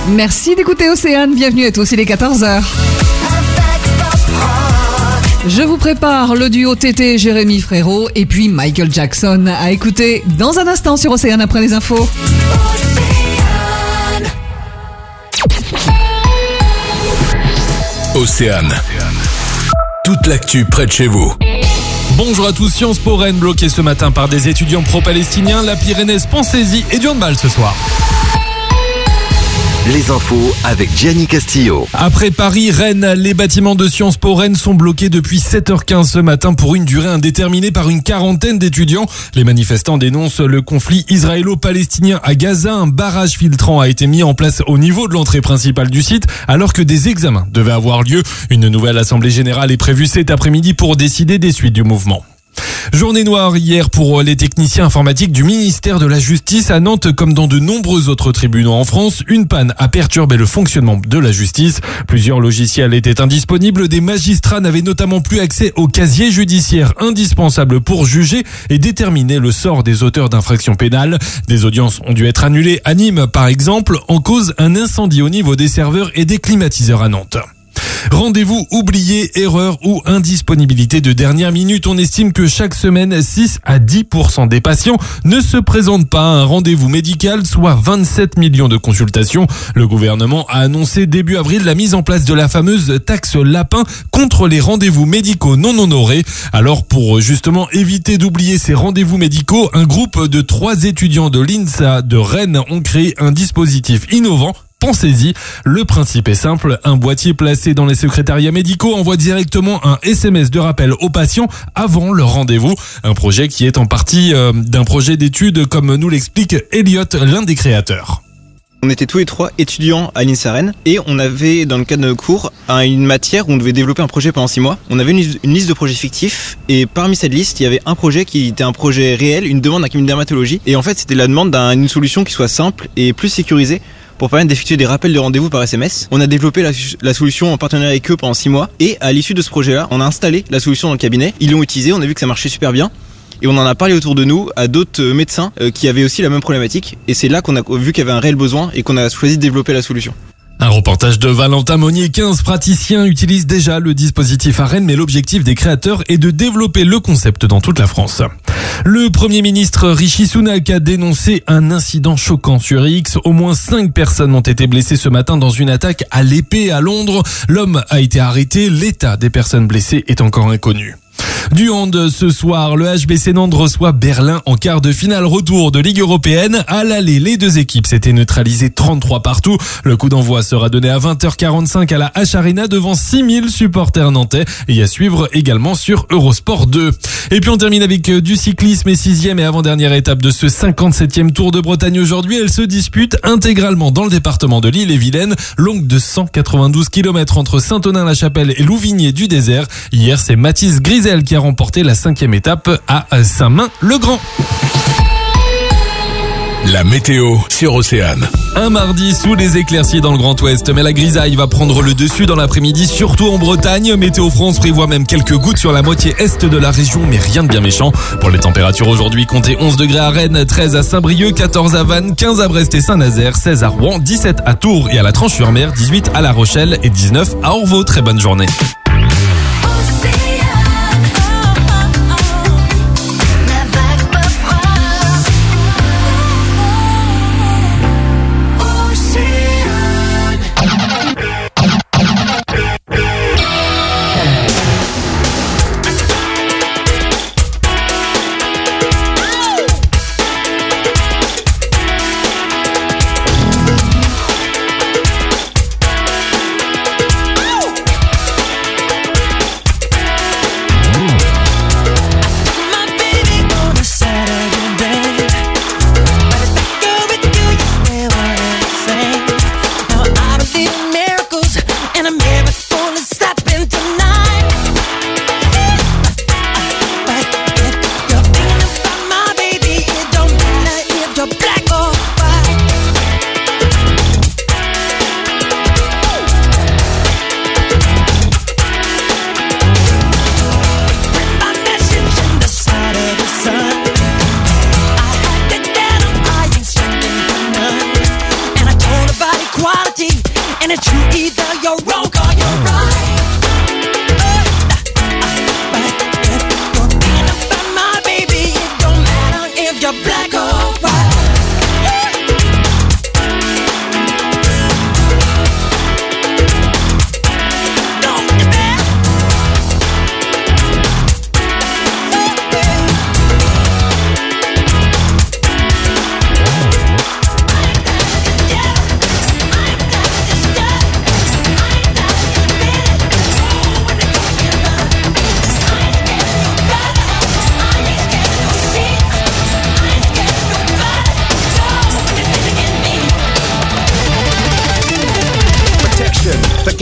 Merci d'écouter Océane, bienvenue à tous, il est 14h. Je vous prépare le duo Tété, Jérémy Frérot et puis Michael Jackson à écouter dans un instant sur Océane après les infos. Océane. Toute l'actu près de chez vous. Bonjour à tous, Sciences Po Rennes bloqué ce matin par des étudiants pro-palestiniens, la Pyrénées, pensez-y et du handball ce soir. Les infos avec Gianni Castillo. Après Paris, Rennes, les bâtiments de Sciences Po Rennes sont bloqués depuis 7h15 ce matin pour une durée indéterminée par une quarantaine d'étudiants. Les manifestants dénoncent le conflit israélo-palestinien à Gaza. Un barrage filtrant a été mis en place au niveau de l'entrée principale du site alors que des examens devaient avoir lieu. Une nouvelle assemblée générale est prévue cet après-midi pour décider des suites du mouvement. Journée noire hier pour les techniciens informatiques du ministère de la Justice à Nantes comme dans de nombreux autres tribunaux en France. Une panne a perturbé le fonctionnement de la justice. Plusieurs logiciels étaient indisponibles. Des magistrats n'avaient notamment plus accès au casier judiciaire indispensable pour juger et déterminer le sort des auteurs d'infractions pénales. Des audiences ont dû être annulées à Nîmes par exemple, en cause un incendie au niveau des serveurs et des climatiseurs à Nantes. Rendez-vous oublié, erreur ou indisponibilité de dernière minute. On estime que chaque semaine, 6 à 10% des patients ne se présentent pas à un rendez-vous médical, soit 27 millions de consultations. Le gouvernement a annoncé début avril la mise en place de la fameuse taxe lapin contre les rendez-vous médicaux non honorés. Alors pour justement éviter d'oublier ces rendez-vous médicaux, un groupe de 3 étudiants de l'INSA de Rennes ont créé un dispositif innovant. Pensez-y, le principe est simple, un boîtier placé dans les secrétariats médicaux envoie directement un SMS de rappel aux patients avant leur rendez-vous. Un projet qui est en partie d'un projet d'étude comme nous l'explique Elliot, l'un des créateurs. On était tous les 3 étudiants à l'INSA Rennes et on avait dans le cadre de nos cours une matière où on devait développer un projet pendant 6 mois. On avait une liste de projets fictifs et parmi cette liste il y avait un projet qui était un projet réel, une demande d'un cabinet de dermatologie et en fait c'était la demande d'une solution qui soit simple et plus sécurisée pour permettre d'effectuer des rappels de rendez-vous par SMS. On a développé la solution en partenariat avec eux pendant 6 mois et à l'issue de ce projet-là, on a installé la solution dans le cabinet. Ils l'ont utilisé, on a vu que ça marchait super bien et on en a parlé autour de nous à d'autres médecins qui avaient aussi la même problématique et c'est là qu'on a vu qu'il y avait un réel besoin et qu'on a choisi de développer la solution. Un reportage de Valentin Monnier. 15 praticiens utilisent déjà le dispositif à Rennes, mais l'objectif des créateurs est de développer le concept dans toute la France. Le Premier ministre Rishi Sunak a dénoncé un incident choquant sur X. Au moins 5 personnes ont été blessées ce matin dans une attaque à l'épée à Londres. L'homme a été arrêté. L'état des personnes blessées est encore inconnu. Du hand ce soir, le HBC Nantes reçoit Berlin en quart de finale retour de Ligue européenne. À l'aller, les 2 équipes s'étaient neutralisées 33 partout. Le coup d'envoi sera donné à 20h45 à la H-Arena devant 6000 supporters nantais et à suivre également sur Eurosport 2. Et puis on termine avec du cyclisme et 6e et avant-dernière étape de ce 57e Tour de Bretagne aujourd'hui. Elle se dispute intégralement dans le département de l'Ille-et-Vilaine, longue de 192 km entre Saint-Onin-la-Chapelle et Louvigné-du-Désert. Hier, c'est Mathis Grisel qui a remporté la 5e étape à Saint-Main-le-Grand. La météo sur Océane. Un mardi sous les éclaircies dans le Grand Ouest, mais la grisaille va prendre le dessus dans l'après-midi, surtout en Bretagne. Météo France prévoit même quelques gouttes sur la moitié est de la région, mais rien de bien méchant. Pour les températures aujourd'hui, comptez 11 degrés à Rennes, 13 à Saint-Brieuc, 14 à Vannes, 15 à Brest et Saint-Nazaire, 16 à Rouen, 17 à Tours et à la Tranche-sur-Mer, 18 à La Rochelle et 19 à Orvault. Très bonne journée.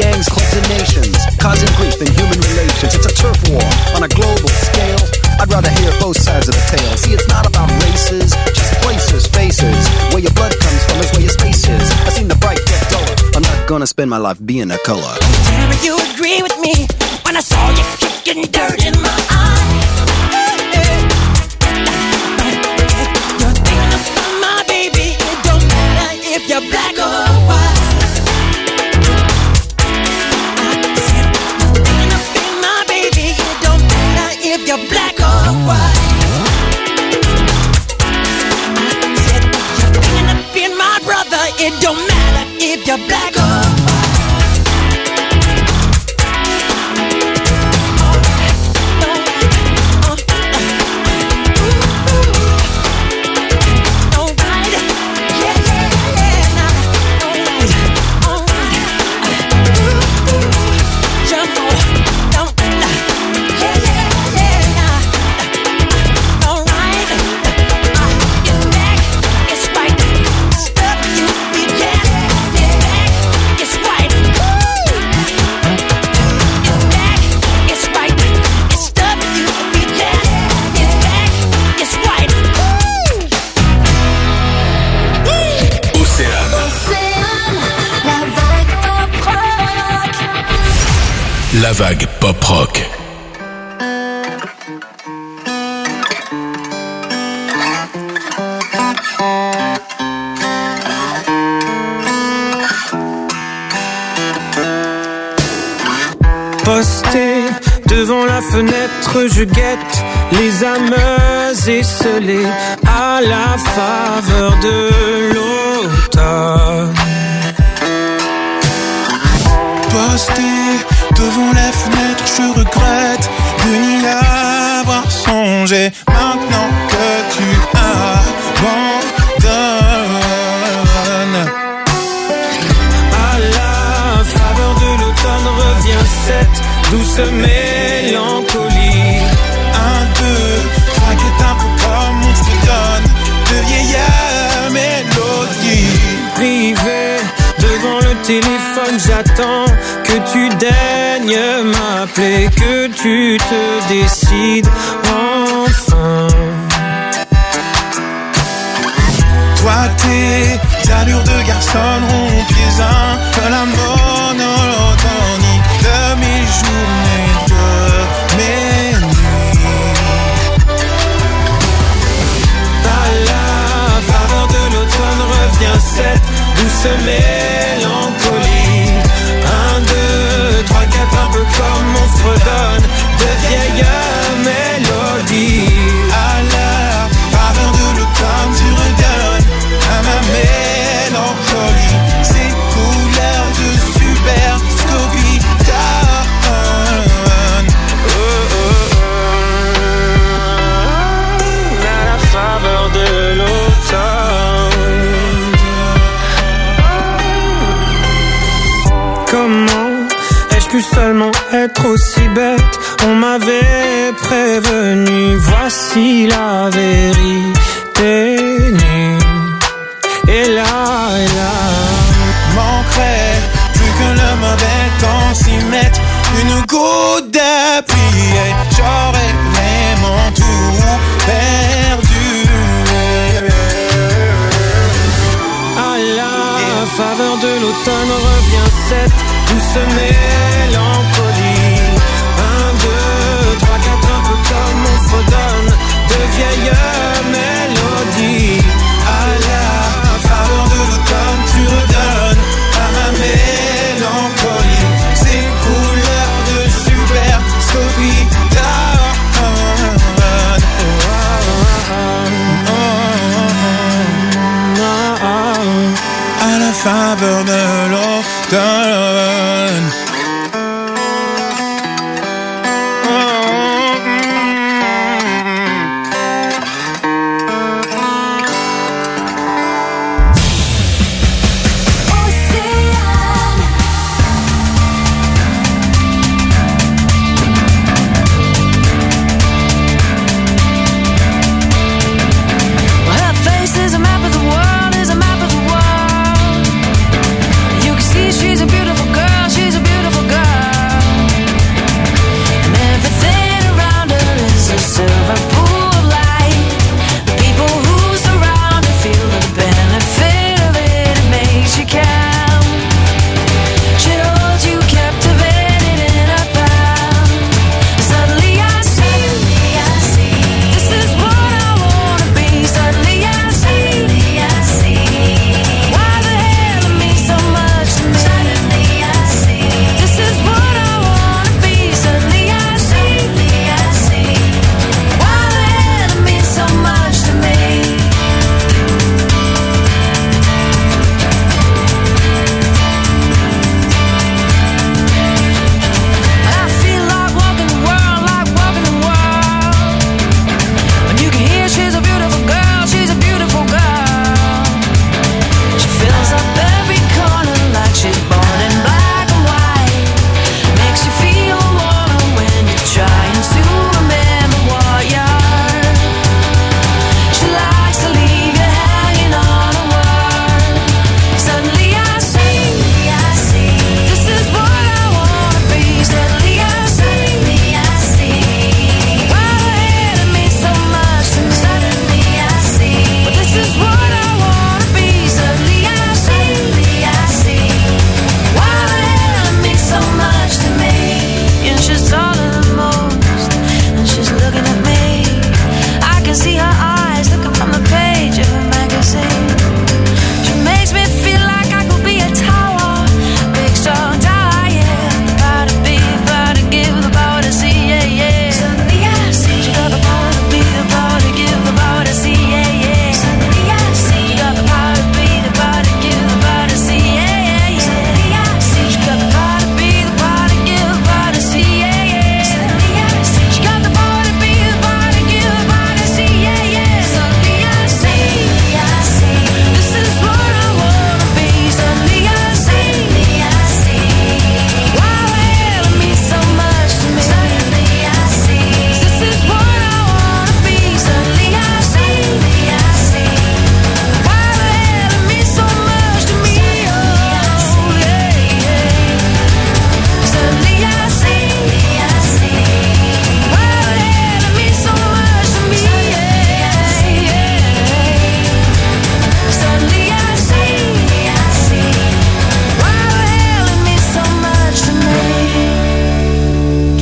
gangs, clubs, and nations, causing grief in human relations. It's a turf war on a global scale. I'd rather hear both sides of the tale. See, it's not about races, just places, faces. Where your blood comes from is where your space is. I've seen the bright get duller. I'm not gonna spend my life being a color. Tell me you agree with me when I saw you kicking dirt in my eye. You're thinking of my baby. It don't matter if you're black or white. I said you're thinking of my baby. It don't matter if you're black or white. I said you're thinking of being my brother. It don't matter if you're black or white. La vague pop rock. Posté devant la fenêtre, je guette les âmes esselées à la faveur de l'automne. Posté devant la fenêtre, je regrette de n'y avoir songé. Maintenant que tu abandonnes, à la faveur de l'automne revient cette douce mélancolie. 1, 2, 3, qui est un peu comme on se donne de vieilles mélodies. Privé devant le téléphone, j'attends que tu daignes m'appeler, que tu te décides enfin. Toi, tes allures de garçon ont pieds un que la monotonie de mes journées, de mes nuits. À la faveur de l'automne revient cette douce mélancolie. 1, 2, 3, 4, un peu comme on fredonne de vieilles mélodies. À la faveur de l'automne, tu redonnes à ma mélancolie ces couleurs de super Scooby-Doo. À la faveur de l'automne. Comment ai-je pu seulement être aussi bête? On m'avait prévenu, voici la vérité nue. Et là, manquerait plus que le mauvais temps s'y mette une goutte de pluie et j'aurais vraiment tout perdu. à la faveur de l'automne revient cette douce mélancolie. 1, 2, 3, 4, un peu comme on fredonne de vieilles mélodies. À la faveur de l'automne, tu redonnes à ma mélancolie ces couleurs de super Scooby-Doo. À la faveur de l'automne. She's a beautiful girl, she's a beautiful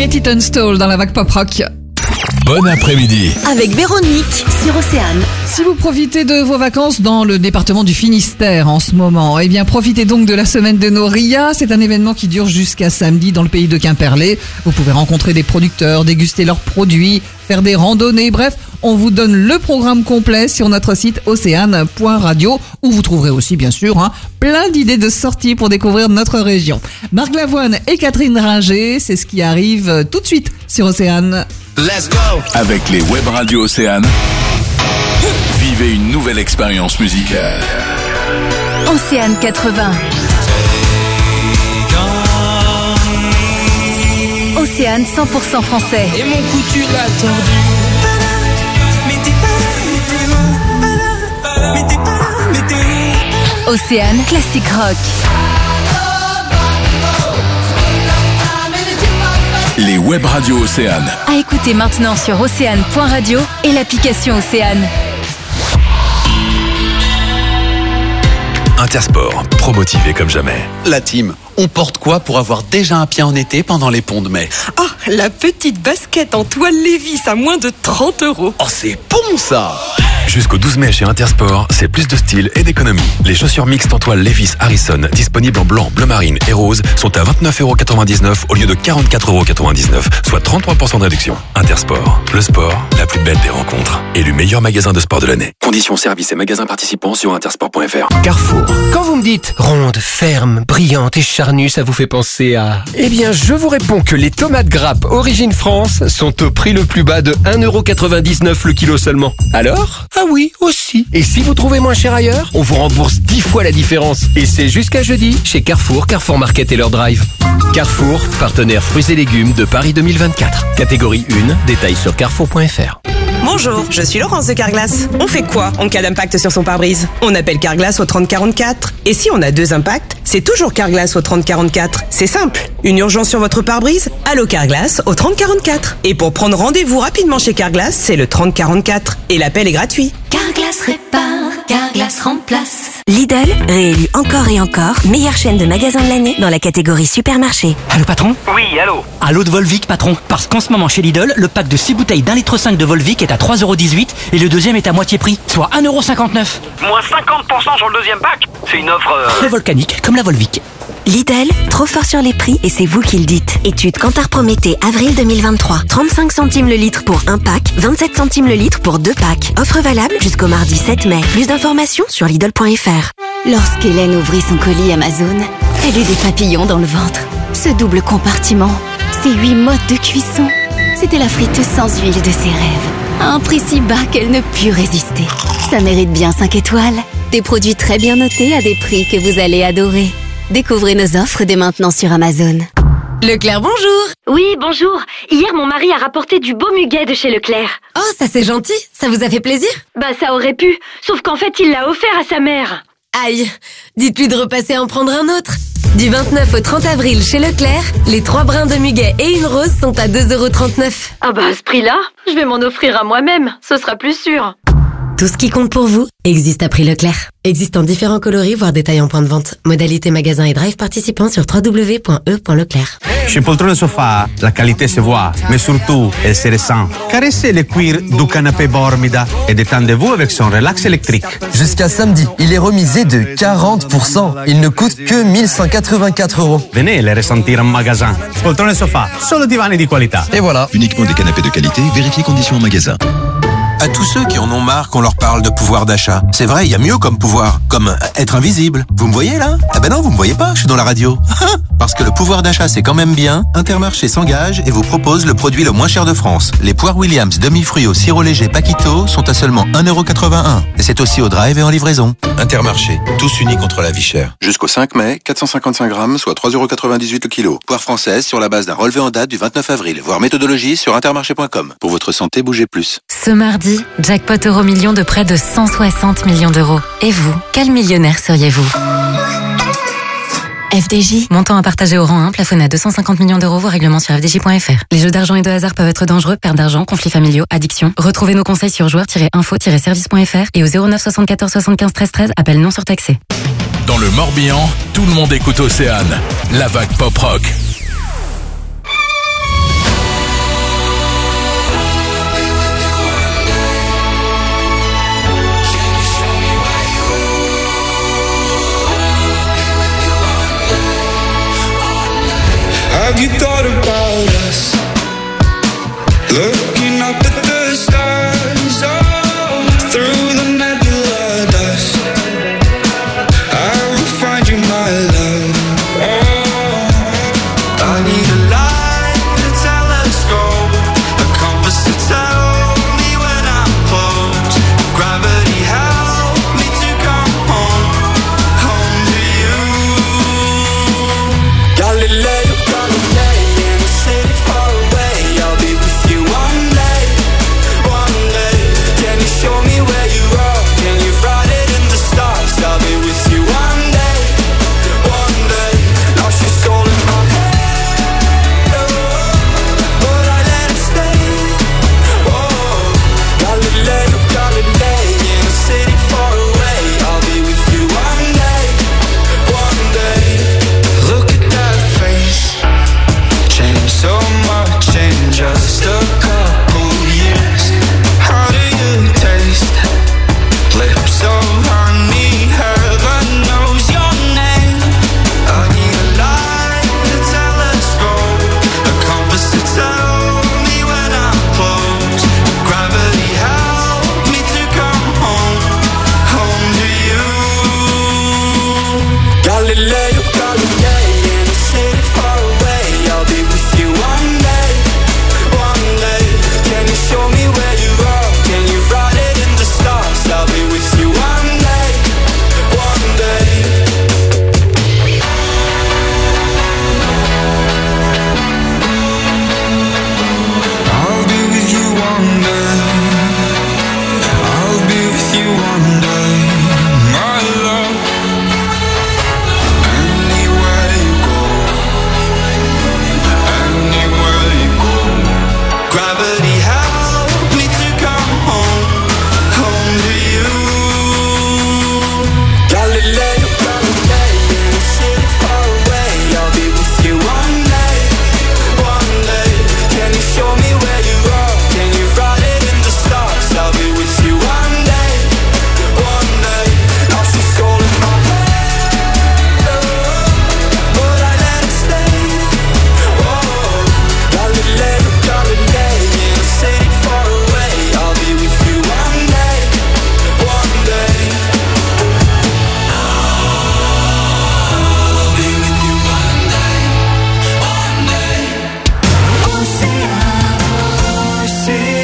Betty Tunstall dans la vague pop rock. Bon après-midi. Avec Véronique sur Océane. Si vous profitez de vos vacances dans le département du Finistère en ce moment, eh bien profitez donc de la semaine de Noria. C'est un événement qui dure jusqu'à samedi dans le pays de Quimperlé. Vous pouvez rencontrer des producteurs, déguster leurs produits, faire des randonnées. Bref, on vous donne le programme complet sur notre site océane.radio où vous trouverez aussi bien sûr plein d'idées de sorties pour découvrir notre région. Marc Lavoine et Catherine Ringer, c'est ce qui arrive tout de suite sur Océane. Let's go. Avec les web radios Océane, vivez une nouvelle expérience musicale. Océane 80. Océane 100% français. Et mon cou tu l'as tordu. Océane classique rock. Les web radios Océane. À écouter maintenant sur océane.radio et l'application Océane. Intersport, pro-motivé comme jamais. La team, on porte quoi pour avoir déjà un pied en été pendant les ponts de mai? Oh, la petite basket en toile Levi's à moins de 30 €. Oh, c'est bon ça! Jusqu'au 12 mai chez Intersport, c'est plus de style et d'économie. Les chaussures mixtes en toile Levi's Harrison, disponibles en blanc, bleu marine et rose, sont à 29,99 € au lieu de 44,99 €, soit 33% de réduction. Intersport, le sport, la plus belle des rencontres. Élu meilleur magasin de sport de l'année. Conditions, services et magasins participants sur intersport.fr. Carrefour. Quand vous me dites ronde, ferme, brillante et charnue, ça vous fait penser à... Eh bien, je vous réponds que les tomates grappes Origine France sont au prix le plus bas de 1,99 € le kilo seulement. Alors ? Ah oui, aussi. Et si vous trouvez moins cher ailleurs, on vous rembourse 10 fois la différence. Et c'est jusqu'à jeudi chez Carrefour, Carrefour Market et leur drive. Carrefour, partenaire fruits et légumes de Paris 2024. Catégorie 1, détails sur carrefour.fr. Bonjour, je suis Laurence de Carglass. On fait quoi en cas d'impact sur son pare-brise? On appelle Carglass au 3044. Et si on a 2 impacts, c'est toujours Carglass au 3044. C'est simple. Une urgence sur votre pare-brise? Allô Carglass au 3044. Et pour prendre rendez-vous rapidement chez Carglass, c'est le 3044. Et l'appel est gratuit. Carglass répare, Carglass remplace. Lidl, réélu encore et encore, meilleure chaîne de magasins de l'année dans la catégorie supermarché. Allô patron? Oui, allô. Allô de Volvic patron. Parce qu'en ce moment chez Lidl, le pack de 6 bouteilles d'1,5 litre de Volvic est à 3,18 € et le deuxième est à moitié prix, soit 1,59 €. Moins 50% sur le deuxième pack. C'est une offre... Très volcanique, comme la Volvic. Lidl, trop fort sur les prix et c'est vous qui le dites. Étude Kantar Prométhée, avril 2023. 35 centimes le litre pour un pack, 27 centimes le litre pour 2 packs. Offre valable jusqu'au mardi 7 mai. Plus d'informations sur Lidl.fr. Lorsqu'Hélène ouvrit son colis Amazon, elle eut des papillons dans le ventre. Ce double compartiment, ces 8 modes de cuisson, c'était la friteuse sans huile de ses rêves. À un prix si bas qu'elle ne put résister. Ça mérite bien 5 étoiles. Des produits très bien notés à des prix que vous allez adorer. Découvrez nos offres dès maintenant sur Amazon. Leclerc, bonjour. Oui, bonjour. Hier, mon mari a rapporté du beau muguet de chez Leclerc. Oh, ça c'est gentil. Ça vous a fait plaisir? Bah, ça aurait pu. Sauf qu'en fait, il l'a offert à sa mère. Aïe. Dites-lui de repasser en prendre un autre. Du 29 au 30 avril chez Leclerc, les 3 brins de muguet et une rose sont à 2,39 €. Ah bah, à ce prix-là, je vais m'en offrir à moi-même. Ce sera plus sûr. Tout ce qui compte pour vous existe à prix Leclerc. Existe en différents coloris, voire détails en point de vente. Modalité magasin et drive participants sur www.e.leclerc. Chez Poltrone Sofa, la qualité se voit, mais surtout, elle se ressent. Caressez le cuir du canapé Bormida et détendez-vous avec son relax électrique. Jusqu'à samedi, il est remisé de 40%. Il ne coûte que 1184 €. Venez le ressentir en magasin. Poltrone Sofa, solo divani di qualità. Et voilà. Uniquement des canapés de qualité, vérifiez conditions en magasin. À tous ceux qui en ont marre qu'on leur parle de pouvoir d'achat. C'est vrai, il y a mieux comme pouvoir, comme être invisible. Vous me voyez là? Ah ben non, vous me voyez pas, je suis dans la radio. Parce que le pouvoir d'achat c'est quand même bien, Intermarché s'engage et vous propose le produit le moins cher de France. Les poires Williams demi-fruits au sirop léger Paquito sont à seulement 1,81 €. Et c'est aussi au drive et en livraison. Intermarché, tous unis contre la vie chère. Jusqu'au 5 mai, 455 grammes, soit 3,98 € le kilo. Poire française sur la base d'un relevé en date du 29 avril. Voir méthodologie sur intermarché.com. Pour votre santé, bougez plus. Ce mardi, jackpot Euro-Million de près de 160 millions d'euros. Et vous, quel millionnaire seriez-vous? FDJ. Montant à partager au rang 1, plafonné à 250 millions d'euros, voire règlement sur fdj.fr. Les jeux d'argent et de hasard peuvent être dangereux, perte d'argent, conflits familiaux, addiction. Retrouvez nos conseils sur joueurs-info-service.fr et au 09 74 75 13 13, appel non surtaxé. Dans le Morbihan, tout le monde écoute Océane, la vague pop rock. Have you thought about us? Looking up at the stars, oh, through the nebula dust. I will find you, my love. Oh, I need a light, a telescope, a compass to tell me when I'm close. Gravity help me to come home, home to you. Galileo, Galilei, in a city far away. I'll be with you one day, one day. Can you show me where you are? Can you write it in the stars? I'll be with you one day, one day. Now she's all in my head, oh, but I let it stay. Oh, Galileo, Galilei, in a city far away. I'll be with you one day, one day. Look at that face, changed so much in just a couple years. How do you taste? Lips so honey, heaven knows your name. I need a light, a telescope, a compass to tell me when I'm close. Gravity help me to come home, home to you. Galileo, Galilei, in a city far away. I'll be with you one day, one day. Can you show me where you are? Can you write it in the stars? I'll be with you one day, one day. I'll be with you one day. I'll be with you one day, my love. Anywhere you go, anywhere you go. Gravity help me to come home, home to you. Galileo, Galilei, in a city far away. I'll be with you one day, one day. Can you show me where you are? Can you write it in the stars? I'll be with you one day, one day. Now she's all in my head, oh, but I let it stay. Oh, Galileo, Galilei, in a city far away. I'll be with you one day, one day. I'll be with you one day, one day. Ocean, ocean.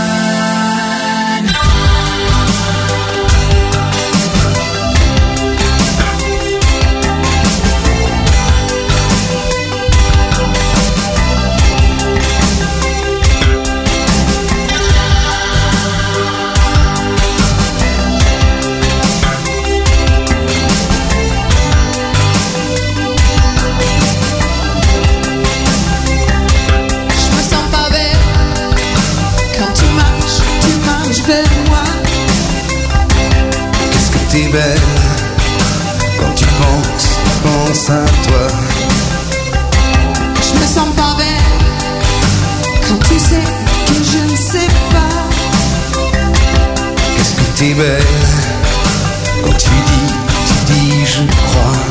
Je me sens pas belle quand tu marches vers moi. Qu'est-ce que t'es belle quand tu penses à toi. Je me sens pas belle quand tu sais que je ne sais pas. Qu'est-ce que t'es belle quand tu dis je crois.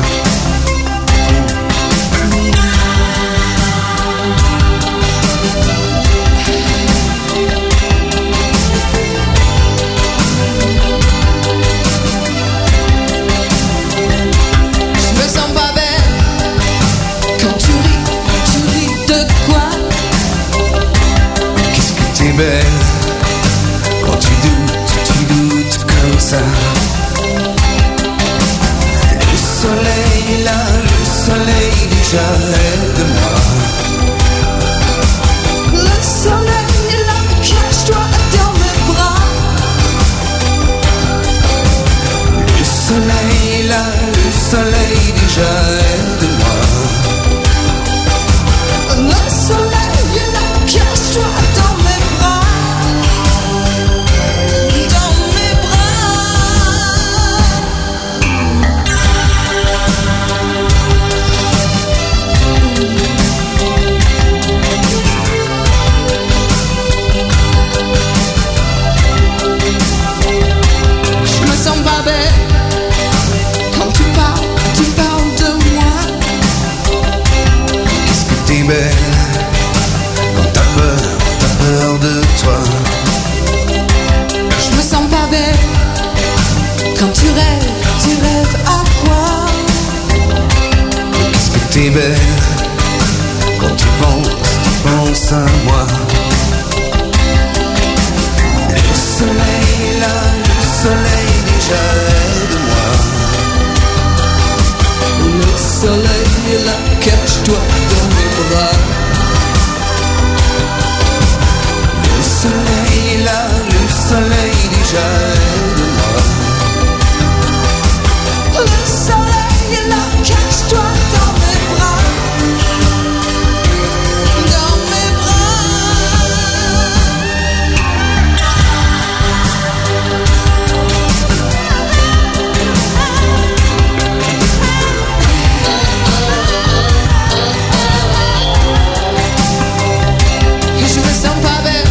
Je me sens pas belle quand tu ris de quoi? Qu'est-ce que t'es belle quand tu doutes comme ça. Le soleil est là, le soleil déjà aide-moi. Le soleil est là, cache-toi dans mes bras. Le soleil est là, le soleil déjà aide-moi. Le soleil est là, cache-toi dans mes bras. Dans mes Je me sens pas belle quand tu parles de moi. t'es belle. Quand tu penses à moi. Le soleil est là, le soleil déjà aide-moi. Le soleil est là, cache-toi dans mes bras. Le soleil est là, le soleil déjà aide-moi. Le soleil est là, cache-toi dans mes bras. Dans mes Et je me sens pas belle.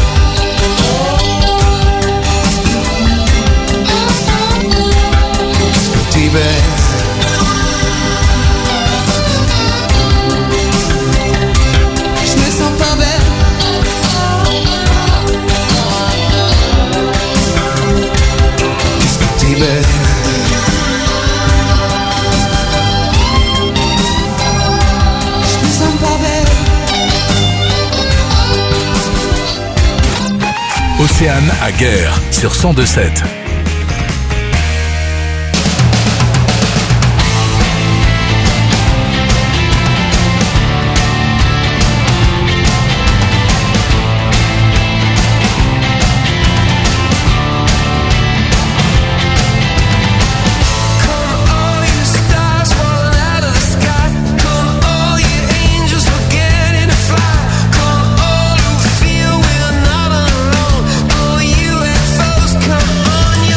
T'es belle. Je me sens pas belle. T'es belle. Je me sens pas belle. Océane à Guerre sur 102.7. Come on,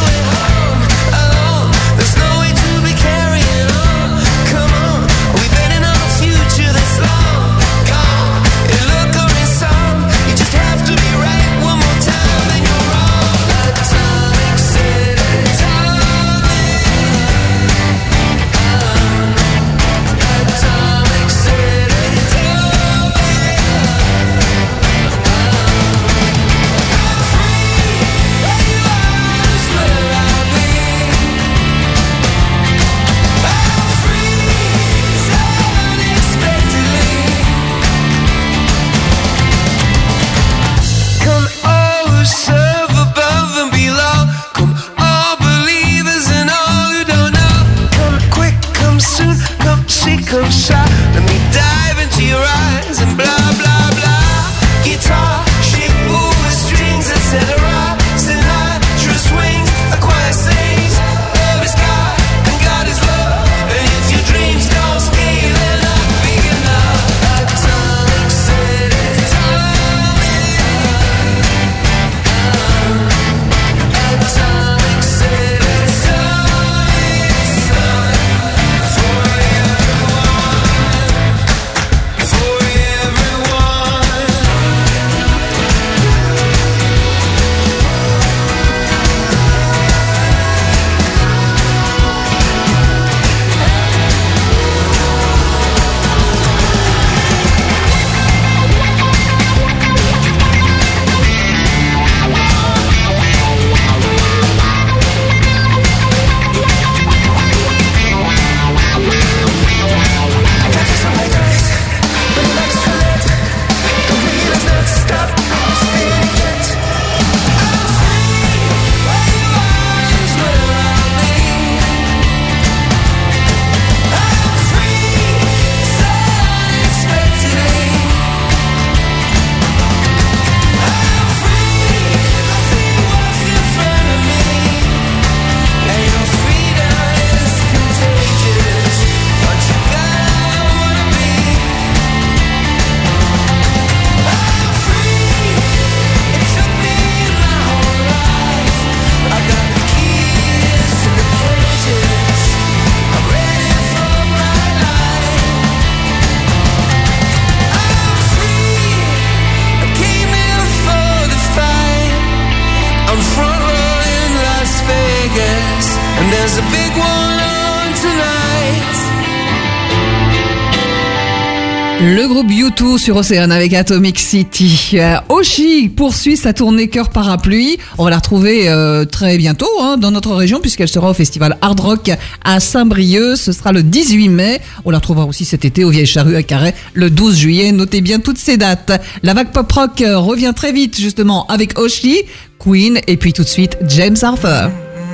Le groupe U2 sur Océane avec Atomic City. Oshi poursuit sa tournée Cœur Parapluie. On va la retrouver très bientôt dans notre région puisqu'elle sera au festival Hard Rock à Saint-Brieuc. Ce sera le 18 mai. On la retrouvera aussi cet été au Vieilles Charrues à Carhaix le 12 juillet. Notez bien toutes ces dates. La vague pop rock revient très vite justement avec Oshi, Queen et puis tout de suite James Arthur.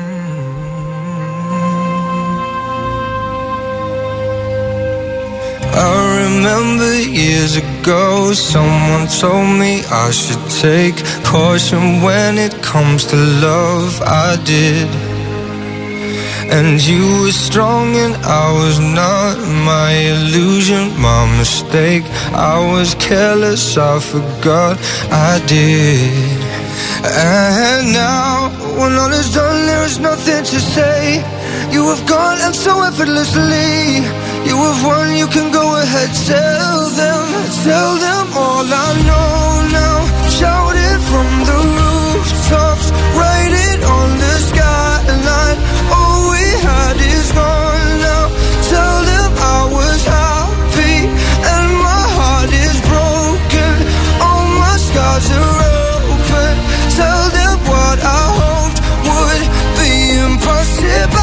I remember years ago, someone told me I should take caution when it comes to love. I did. And you were strong and I was not. My illusion, my mistake. I was careless, I forgot I did. And now, when all is done, there is nothing to say. You have gone and so effortlessly. You have won, you can go ahead, tell them all I know now. Shout it from the rooftops, write it on the skyline. All we had is gone now. Tell them I was happy and my heart is broken. All my scars are open. Tell them what I hoped would be impossible.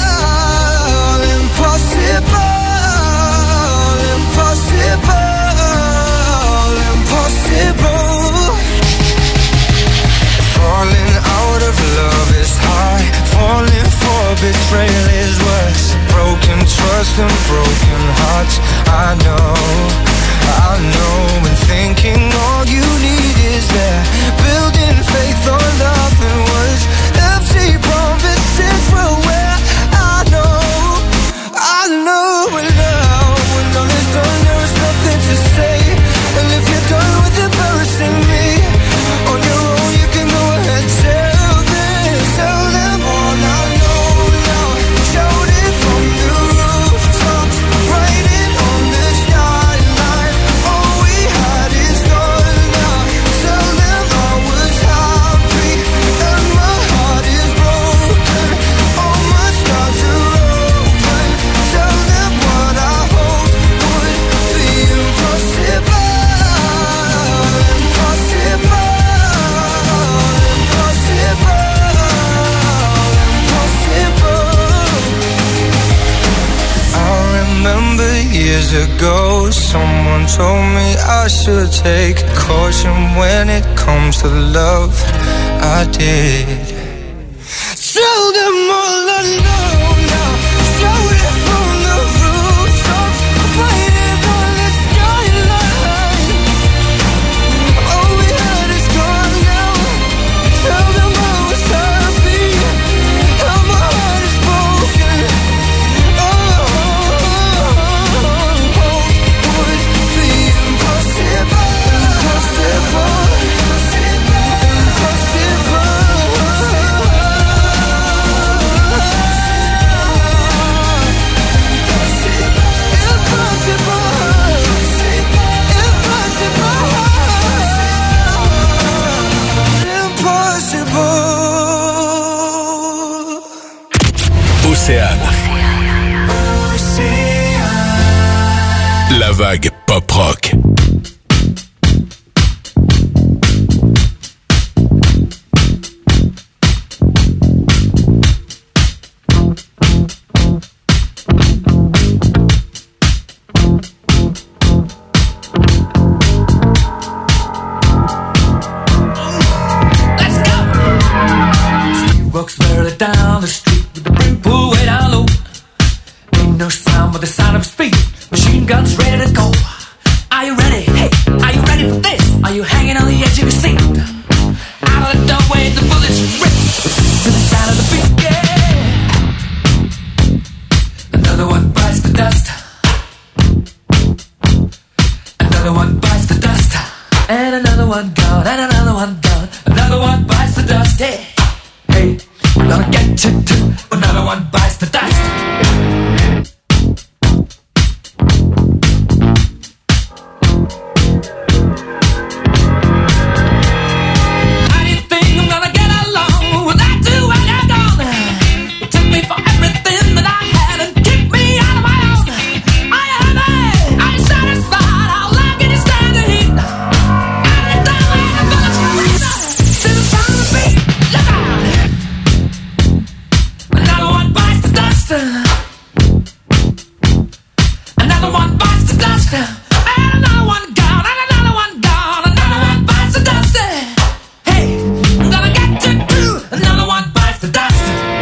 Impossible. Falling out of love is high. Falling for betrayal is worse. Broken trust and broken hearts. I know. And thinking all you need is there. Building faith on nothing was empty promises from where I know. And now when all is done, there is nothing to say. And if you're done with embarrassing me on your own, you can go ahead, tell them all I know now. Shout it from the rooftops, write it on the skyline. All we had is gone now. Tell them I was happy and my heart is broken. All my scars are open. Tell them what I hoped would be impossible. Remember years ago, someone told me I should take caution when it comes to love. I did. Tell them all I know now. Shout it from the rooftops, write it on the skyline. All we had is gone now. Tell them I was happy and my heart is broken. Océane. La vague pop rock. Walks barely down the street with the brim pulled way down low. Ain't no sound but the sound of his feet. Machine guns ready to go. Are you ready? Hey, are you ready for this? Are you hanging on the edge of your seat? Out of the doorway, the bullets rip to the sound of the beat. Yeah. Another one bites the dust. Another one bites the dust. And another one gone. And another one gone. Another one bites the dust. Hey. Hey, I'm gonna get you too. Another one bites the dust. How do you think I'm gonna get along without you when you're gone? You took me for everything that I had and kicked me out of my own. Are you happy? Are you satisfied? dust. And another one gone, and another one gone. Another one bites the dust. Hey, I'm gonna get you too. Another one bites the dust.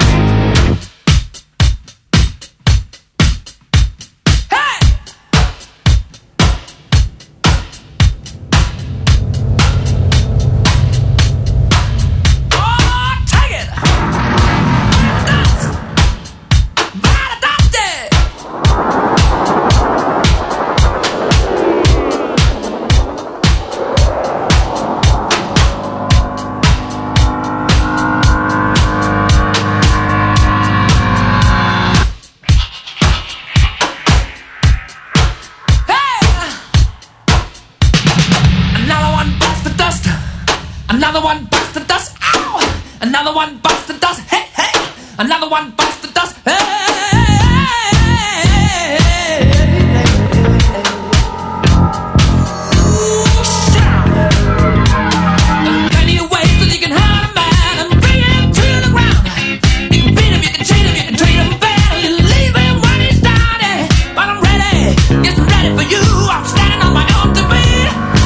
Another one bites the dust. Ow! Another one bites the dust. Hey, hey! Another one bites the dust. Hey! Ooh, shout! There's plenty of ways that you can hurt a man and bring him to the ground. You can beat him, you can chain him, you can treat him bad, you leave him when he's down. But I'm ready, yes, I'm ready for you. I'm standing on my own to beat.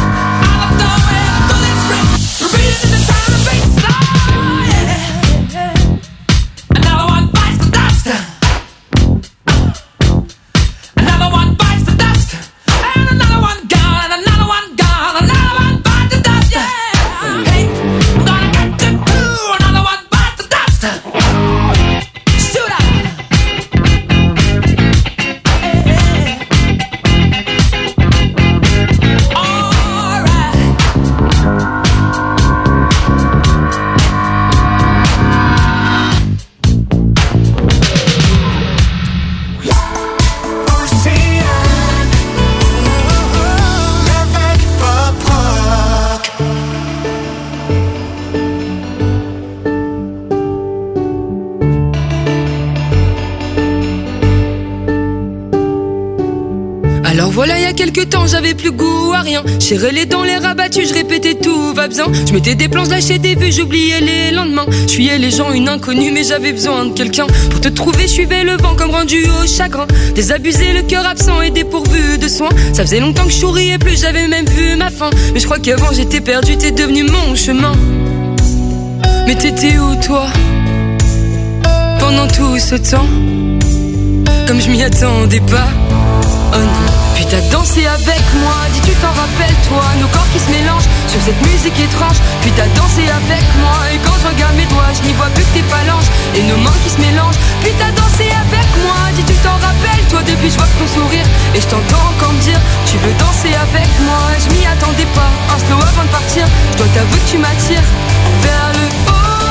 Voilà, il y a quelques temps, j'avais plus goût à rien. Serrais les dents, les rabattus, je répétais tout va bien. Je mettais des plans, lâchais des vues, j'oubliais les lendemains. Je fuyais les gens, une inconnue, mais j'avais besoin de quelqu'un. Pour te trouver, je suivais le vent comme rendu au chagrin. Désabusé, le cœur absent et dépourvu de soins. Ça faisait longtemps que je souriais plus, j'avais même vu ma fin. Mais je crois qu'avant j'étais perdu, t'es devenu mon chemin. Mais t'étais où toi pendant tout ce temps? Comme je m'y attendais pas. Oh non. Puis t'as dansé avec moi, dis tu t'en rappelles toi. Nos corps qui se mélangent sur cette musique étrange. Puis t'as dansé avec moi, et quand je regarde mes doigts, je n'y vois plus que tes phalanges et nos mains qui se mélangent. Puis t'as dansé avec moi, dis tu t'en rappelles toi. Depuis je vois que ton sourire, et je t'entends encore me dire tu veux danser avec moi. Je m'y attendais pas, un slow avant de partir. Je dois t'avouer que tu m'attires vers le haut.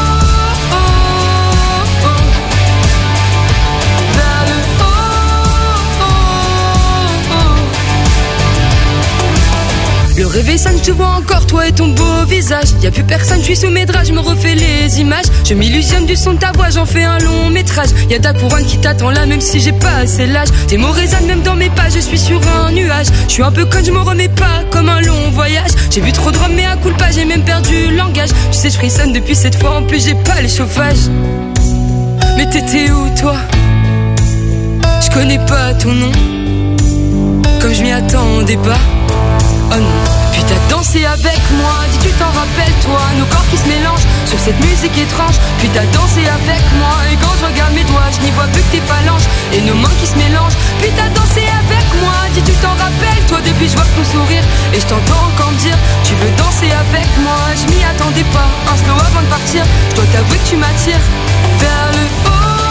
Le réveil sonne, je te vois encore, toi et ton beau visage. Y'a plus personne, je suis sous mes draps, je me refais les images. Je m'illusionne du son de ta voix, j'en fais un long métrage. Y'a ta couronne qui t'attend là, même si j'ai pas assez l'âge. Tes mots résonnent même dans mes pas, je suis sur un nuage. Je suis un peu conne, je m'en remets pas, comme un long voyage. J'ai bu trop de rhum, mais à coup pas, j'ai même perdu le langage. Tu sais, je frissonne depuis cette fois, en plus j'ai pas les chauffages. Mais t'étais où toi? Je connais pas ton nom, comme je m'y attendais pas. Oh non. Puis t'as dansé avec moi, dis tu t'en rappelles toi. Nos corps qui se mélangent sur cette musique étrange. Puis t'as dansé avec moi, et quand je regarde mes doigts, je n'y vois plus que tes phalanges et nos mains qui se mélangent. Puis t'as dansé avec moi, dis tu t'en rappelles toi. Depuis je vois ton sourire, et je t'entends encore me dire tu veux danser avec moi. Je m'y attendais pas, un slow avant de partir. Je dois t'avouer que tu m'attires vers le haut.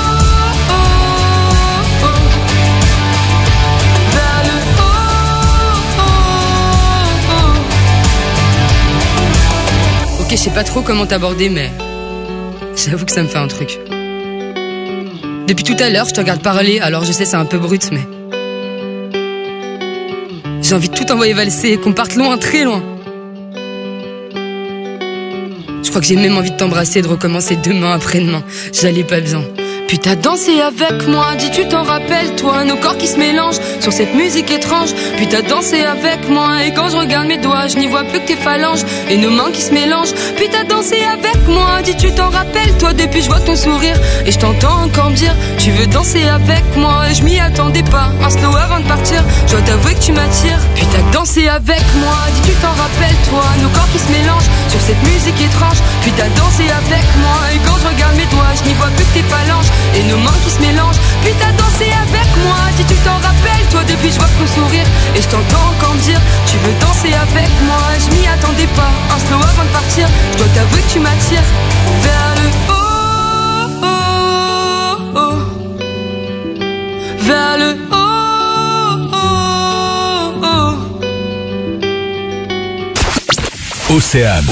Ok, je sais pas trop comment t'aborder, mais j'avoue que ça me fait un truc. Depuis tout à l'heure, je te regarde parler, alors je sais c'est un peu brut, mais j'ai envie de tout envoyer valser et qu'on parte loin, très loin. Je crois que j'ai même envie de t'embrasser et de recommencer demain après-demain. J'allais pas bien, puis t'as dansé avec moi. Dis tu t'en rappelles toi, nos corps qui se mélangent sur cette musique étrange. Puis t'as dansé avec moi, et quand je regarde mes doigts, je n'y vois plus que tes phalanges et nos mains qui se mélangent. Puis t'as dansé avec moi, dis tu t'en rappelles toi. Depuis je vois ton sourire et je t'entends encore me dire tu veux danser avec moi. Et je m'y attendais pas, un slow avant de partir. Je dois t'avouer que tu m'attires. Puis t'as dansé avec moi, dis tu t'en rappelles toi. Nos corps qui se mélangent sur cette musique étrange. Puis t'as dansé avec moi, et quand je regarde mes doigts, je n'y vois plus que tes phalanges et nos mains qui se mélangent. Puis t'as dansé avec moi, dis tu t'en rappelles toi. Depuis je vois ton sourire et je t'entends encore me dire tu veux danser avec moi. Je m'y attendais pas, un slow avant de partir. Je dois t'avouer que tu m'attires vers le haut, oh, oh. Vers le haut, oh, oh. Océane.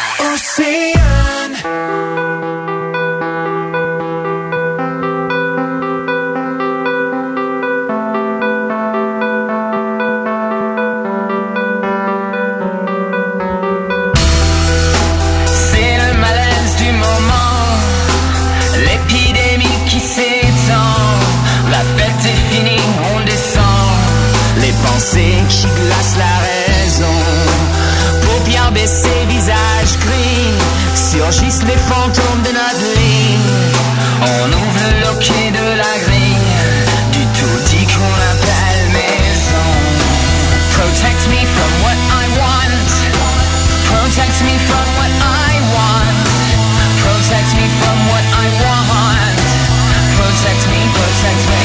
Qui glace la raison, paupières baissées, visage gris, surgissent les fantômes de notre ligne. On ouvre le loquet de la grille du tout dit qu'on appelle maison. Protect me from what I want, protect me from what I want, protect me from what I want, protect me, protect me.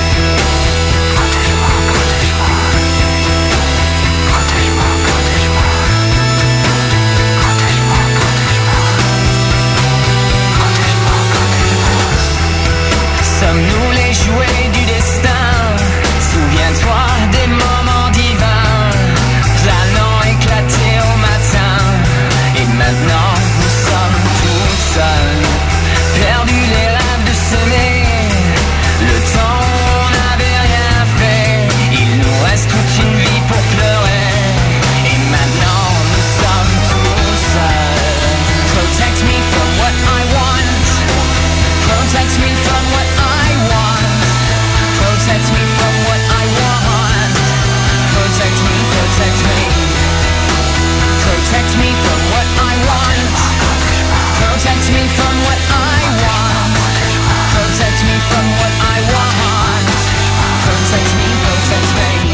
Sommes-nous les jouets du destin? Souviens-toi des moments divins, planant éclatés au matin. Et maintenant nous sommes tout seuls, perdus les rêves de semer. Le temps où on n'avait rien fait, il nous reste toute une vie pour pleurer. Et maintenant nous sommes tout seuls. Protect me from what I want, protect me from what protect me from what I want. Protect me, protect me. Protect me from what I want. Protect me from what I want. Protect me from what I want. Protect me, protect me.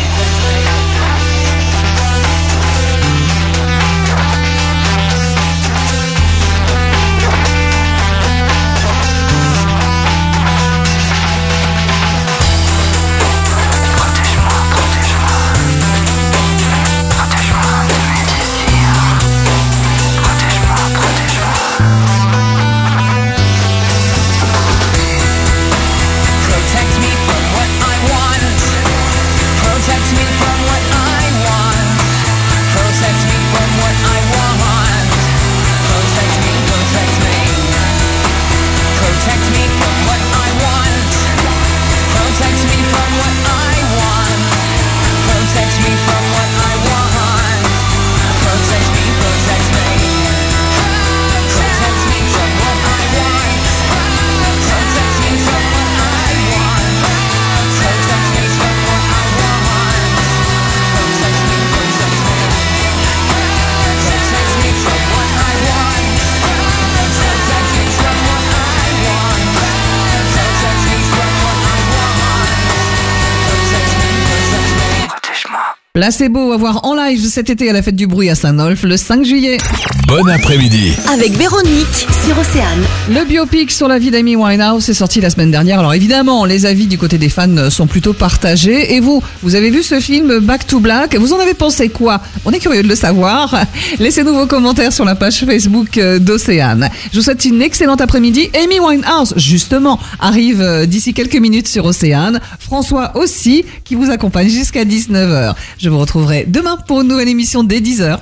Placebo à voir en live cet été à la Fête du Bruit à Saint-Nolff le 5 juillet. Bon après-midi. Avec Véronique sur Océane. Le biopic sur la vie d'Amy Winehouse est sorti la semaine dernière. Alors évidemment, les avis du côté des fans sont plutôt partagés. Et vous avez vu ce film Back to Black? Vous en avez pensé quoi? On est curieux de le savoir. Laissez-nous vos commentaires sur la page Facebook d'Océane. Je vous souhaite une excellente après-midi. Amy Winehouse, justement, arrive d'ici quelques minutes sur Océane. François aussi, qui vous accompagne jusqu'à 19h. Je vous retrouverai demain pour une nouvelle émission dès 10h.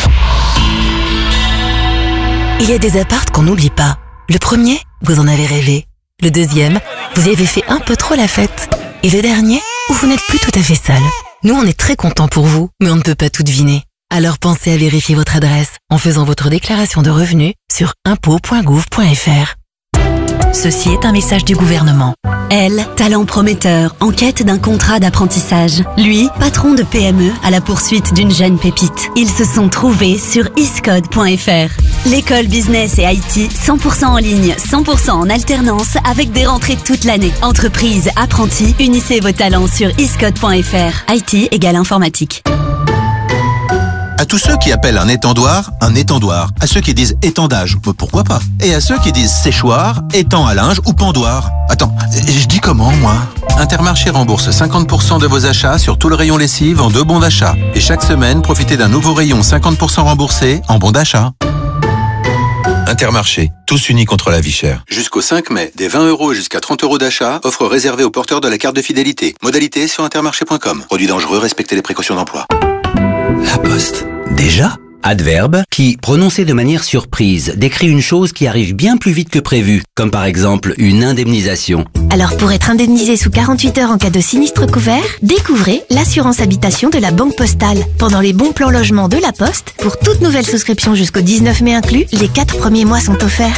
Il y a des apparts qu'on n'oublie pas. Le premier, vous en avez rêvé. Le deuxième, vous y avez fait un peu trop la fête. Et le dernier, où vous n'êtes plus tout à fait seul. Nous, on est très contents pour vous, mais on ne peut pas tout deviner. Alors pensez à vérifier votre adresse en faisant votre déclaration de revenus sur impôts.gouv.fr. Ceci est un message du gouvernement. Elle, talent prometteur, en quête d'un contrat d'apprentissage. Lui, patron de PME à la poursuite d'une jeune pépite. Ils se sont trouvés sur iscode.fr. L'école business et IT, 100% en ligne, 100% en alternance, avec des rentrées toute l'année. Entreprise, apprentis, unissez vos talents sur iscode.fr. IT égale informatique. À tous ceux qui appellent un étendoir. À ceux qui disent étendage, pourquoi pas. Et à ceux qui disent séchoir, étang à linge ou pendoir. Attends, je dis comment, moi? Intermarché rembourse 50% de vos achats sur tout le rayon lessive en 2 bons d'achat. Et chaque semaine, profitez d'un nouveau rayon 50% remboursé en bons d'achat. Intermarché, tous unis contre la vie chère. Jusqu'au 5 mai, des 20 € jusqu'à 30 € d'achat, offre réservée aux porteurs de la carte de fidélité. Modalité sur intermarché.com. Produit dangereux, respectez les précautions d'emploi. La Poste. Déjà ? Adverbe qui, prononcé de manière surprise, décrit une chose qui arrive bien plus vite que prévu, comme par exemple une indemnisation. Alors pour être indemnisé sous 48 heures en cas de sinistre couvert, découvrez l'assurance habitation de la Banque Postale. Pendant les bons plans logement de la Poste, pour toute nouvelle souscription jusqu'au 19 mai inclus, les 4 premiers mois sont offerts.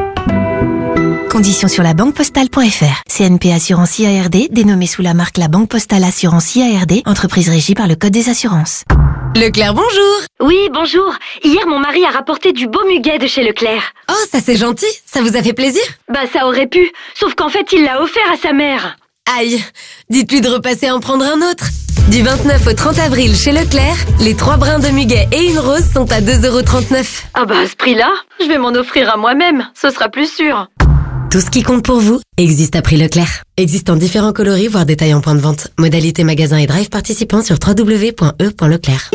Conditions sur labanquepostale.fr. CNP Assurance IARD, dénommée sous la marque La Banque Postale Assurance IARD, entreprise régie par le Code des assurances. Leclerc, bonjour. Oui, bonjour. Hier, mon mari a rapporté du beau muguet de chez Leclerc. Oh, ça c'est gentil. Ça vous a fait plaisir? Bah, ça aurait pu. Sauf qu'en fait, il l'a offert à sa mère. Aïe. Dites-lui de repasser en prendre un autre. Du 29 au 30 avril chez Leclerc, les 3 brins de muguet et une rose sont à 2,39 €. Ah bah, à ce prix-là, je vais m'en offrir à moi-même. Ce sera plus sûr. Tout ce qui compte pour vous existe à prix Leclerc. Existe en différents coloris, voire détails en point de vente. Modalité magasin et drive participants sur www.e.leclerc.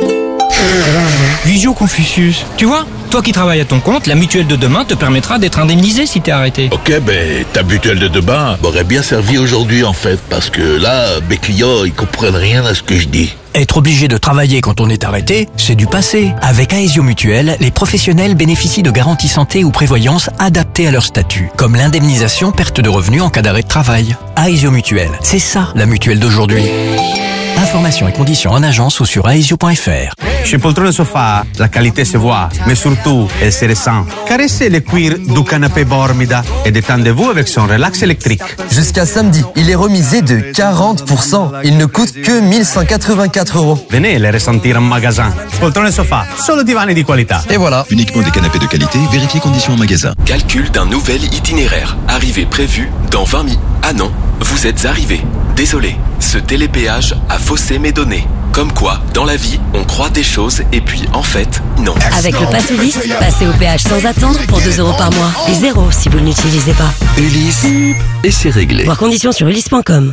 Visio Confucius. Tu vois, toi qui travailles à ton compte, la mutuelle de demain te permettra d'être indemnisé si t'es arrêté. Ok, ta mutuelle de demain m'aurait bien servi aujourd'hui en fait, parce que là, mes clients, ils comprennent rien à ce que je dis. Être obligé de travailler quand on est arrêté, c'est du passé. Avec Aesio Mutuelle, les professionnels bénéficient de garanties santé ou prévoyance adaptées à leur statut, comme l'indemnisation perte de revenus en cas d'arrêt de travail. Aesio Mutuelle, c'est ça la mutuelle d'aujourd'hui. Informations et conditions en agence ou sur aesio.fr. Chez Poltrone Sofa, la qualité se voit, mais surtout, elle se ressent. Caressez le cuir du canapé Bormida et détendez-vous avec son relax électrique. Jusqu'à samedi, il est remisé de 40%. Il ne coûte que 1184 €. Venez les ressentir en magasin. Poltrone Sofa, solo divani di qualità. Et voilà. Uniquement des canapés de qualité, vérifiez conditions en magasin. Calcul d'un nouvel itinéraire. Arrivée prévue dans 20 minutes. Ah non, vous êtes arrivé. Désolé, ce télépéage a faussé mes données. Comme quoi, dans la vie, on croit des choses et puis, en fait, non. Avec le pass Ulysse, passez au péage sans attendre pour 2 € par mois. Et 0 si vous ne l'utilisez pas. Ulysse, et c'est réglé. Voir conditions sur ulysse.com.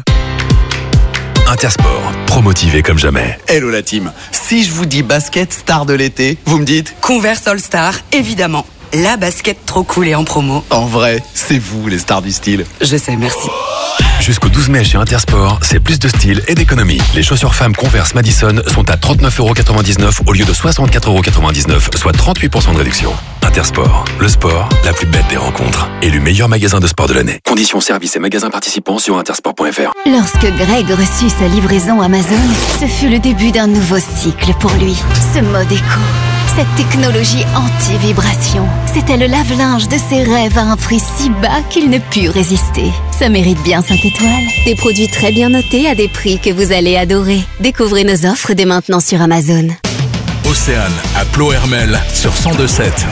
Intersport, promotivé comme jamais. Hello la team. Si je vous dis basket star de l'été, vous me dites Converse All Star, évidemment. La basket trop cool et en promo. En vrai, c'est vous les stars du style. Je sais, merci. Jusqu'au 12 mai chez Intersport, c'est plus de style et d'économie. Les chaussures femmes Converse Madison sont à 39,99 € au lieu de 64,99 €, soit 38% de réduction. Intersport, le sport, la plus belle des rencontres. Élu meilleur magasin de sport de l'année. Conditions services et magasins participants sur intersport.fr. Lorsque Greg reçut sa livraison Amazon, ce fut le début d'un nouveau cycle pour lui. Ce mode éco, cette technologie anti-vibration, c'était le lave-linge de ses rêves à un prix si bas qu'il ne put résister. Ça mérite bien 5 étoiles. Des produits très bien notés à des prix que vous allez adorer. Découvrez nos offres dès maintenant sur Amazon. Océane à Plohermel sur 102.7.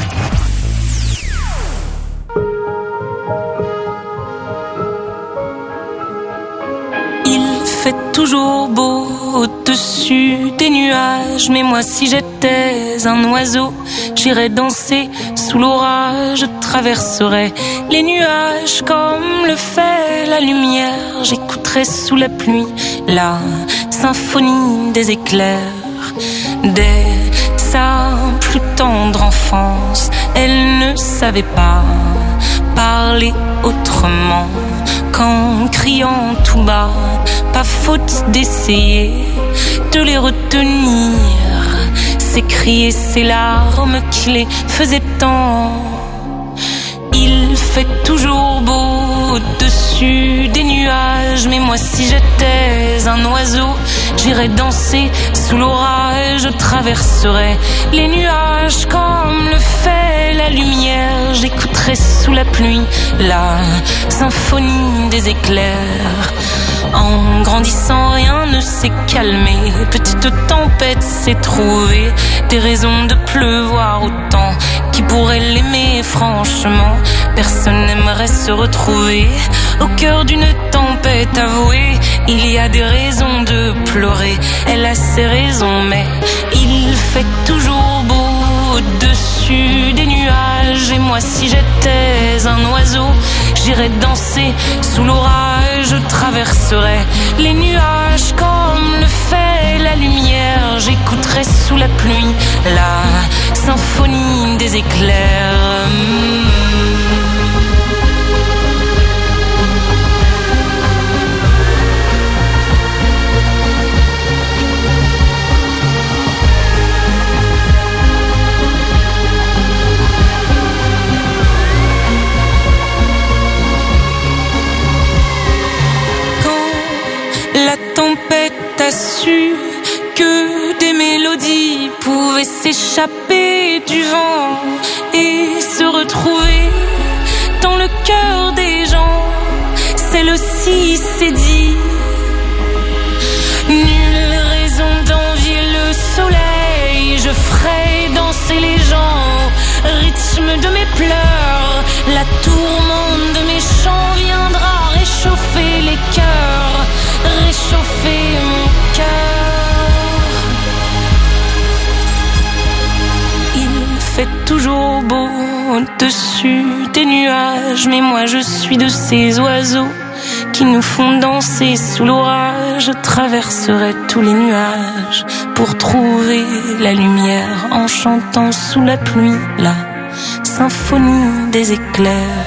Il fait toujours beau au-dessus des nuages, mais moi si j'étais un oiseau, j'irais danser sous l'orage, je traverserais les nuages comme le fait la lumière, j'écouterais sous la pluie la symphonie des éclairs. Dès sa plus tendre enfance, elle ne savait pas parler autrement qu'en criant tout bas. Pas faute d'essayer de les retenir, ces cris et ces larmes qui les faisaient tant. Il fait toujours beau au-dessus des nuages, mais moi si j'étais un oiseau, J'irai danser sous l'orage, je traverserai les nuages comme le fait la lumière. J'écouterai sous la pluie la symphonie des éclairs. En grandissant, rien ne s'est calmé. Petite tempête s'est trouvée des raisons de pleuvoir autant. Qui pourrait l'aimer franchement? Personne n'aimerait se retrouver au cœur d'une tempête avouée. Il y a des raisons de pleurer, elle a ses raisons, mais il fait toujours beau au-dessus des nuages. Et moi, si j'étais un oiseau, j'irais danser sous l'orage. Je traverserais les nuages comme le fait la lumière. J'écouterais sous la pluie la symphonie des éclairs. La tempête a su que des mélodies pouvaient s'échapper du vent et se retrouver dans le cœur des gens. Celle-ci s'est dit, nulle raison d'envier le soleil. Je ferai danser les gens, rythme de mes pleurs. La tourmente de mes chants viendra réchauffer les cœurs, réchauffer mon cœur. Il fait toujours beau au-dessus des nuages, mais moi je suis de ces oiseaux qui nous font danser sous l'orage. Je traverserai tous les nuages pour trouver la lumière en chantant sous la pluie la symphonie des éclairs.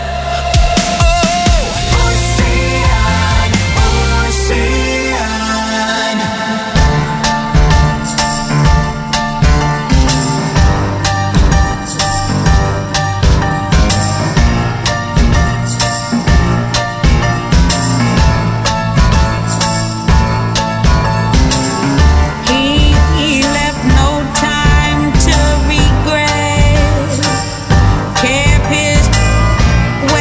Kept his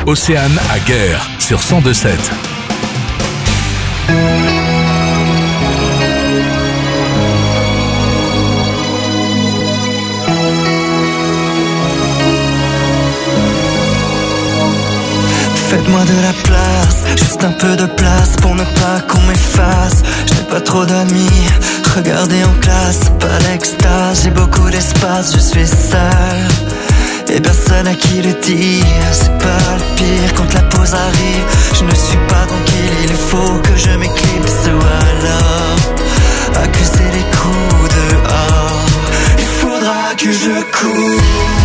Océane à Guerre sur 102.7. Faites-moi de la place, juste un peu de place pour ne pas qu'on m'efface. Je n'ai pas trop d'amis, regardez en classe, pas l'extase. J'ai beaucoup d'espace, je suis seul et personne à qui le dire. C'est pas le pire quand la pause arrive. Je ne suis pas tranquille, il faut que je m'éclipse ou alors accuser les coups dehors. Il faudra que je cours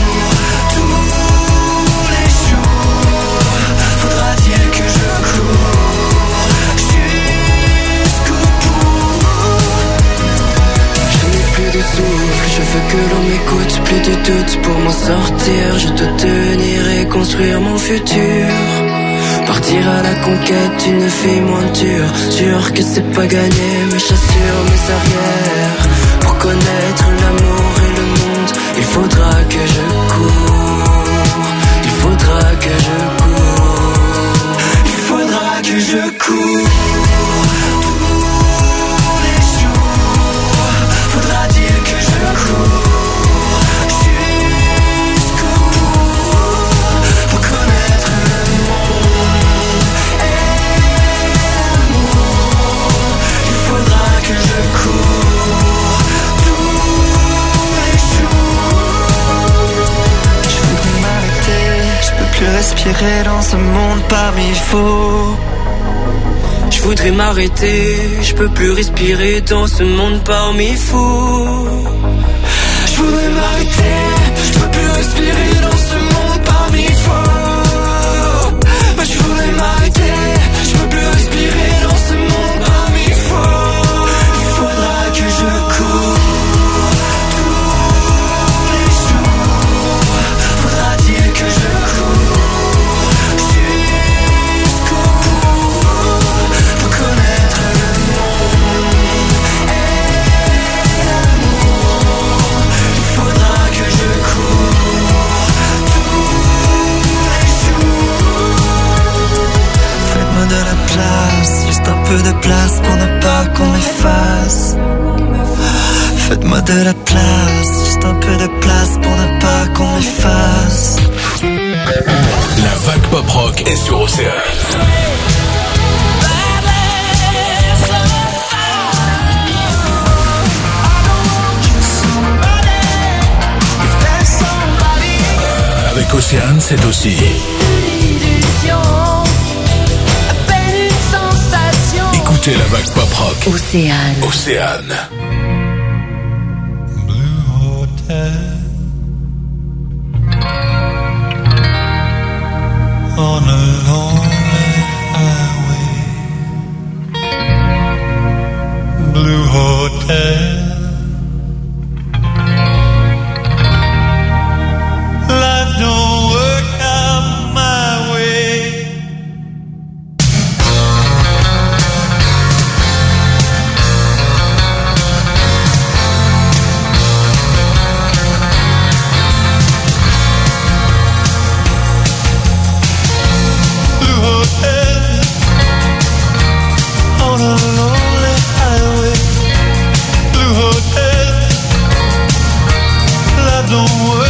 je veux que l'on m'écoute, plus de doute pour m'en sortir. Je dois tenir et construire mon futur. Partir à la conquête d'une vie moins dure. Sûr que c'est pas gagné, mes chassures, mes arrières. Pour connaître l'amour et le monde, il faudra que je cours. Il faudra que je cours. Il faudra que je cours. Respirer dans ce monde parmi faux. Je voudrais m'arrêter, je peux plus respirer dans ce monde parmi fous. Je voudrais m'arrêter, je peux plus respirer dans ce monde parmi faux. Mais je voudrais m'arrêter, je peux plus respirer dans ce monde parmi faux. Il faudra que je cours. Juste un peu de place pour ne pas qu'on m'efface. Faites-moi de la place, juste un peu de place pour ne pas qu'on m'efface. La vague pop rock est sur Océane. Avec Océane, c'est aussi écoutez la vague pop rock. Océane. Océane. Blue Hotel on a lonely highway. Blue Hotel. Life don't work out my way. On a lonely highway. Blue Hotel. Life don't work.